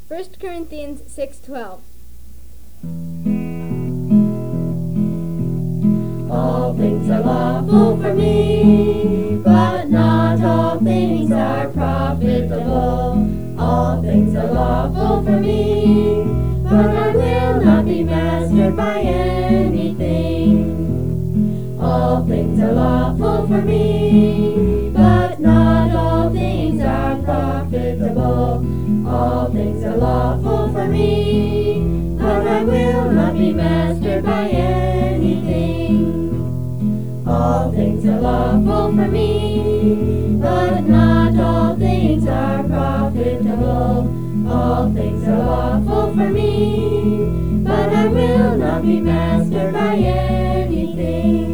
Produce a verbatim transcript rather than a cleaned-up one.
First Corinthians six twelve. All things are lawful for me, but not all things are profitable. All things are lawful for me, but I will not be mastered by anything. All things are lawful for me, but not all things are profitable. All things are lawful for me, but I will not be mastered by anything. All things are lawful for me, but not all things are profitable. All things are lawful for me, but I will not be mastered by anything.